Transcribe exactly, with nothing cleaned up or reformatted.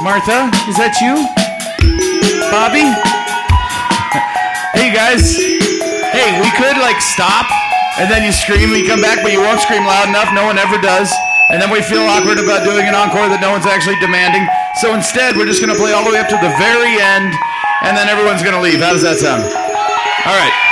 Martha, is that you? Bobby? Hey, guys. Hey, we could, like, stop, and then you scream, we come back, but you won't scream loud enough. No one ever does. And then we feel awkward about doing an encore that no one's actually demanding. So instead, we're just going to play all the way up to the very end, and then everyone's going to leave. How does that sound? All right.